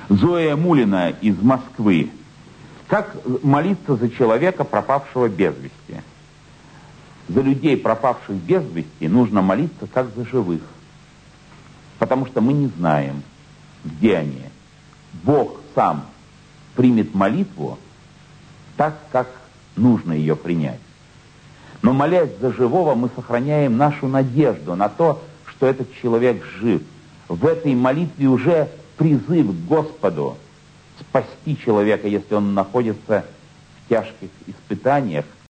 Зоя Мулина из Москвы. Как молиться за человека, пропавшего без вести? За людей, пропавших без вести, нужно молиться как за живых. Потому что мы не знаем, где они. Бог сам примет молитву так, как нужно ее принять. Но молясь за живого, мы сохраняем нашу надежду на то, что этот человек жив. В этой молитве уже призыв к Господу спасти человека, если он находится в тяжких испытаниях,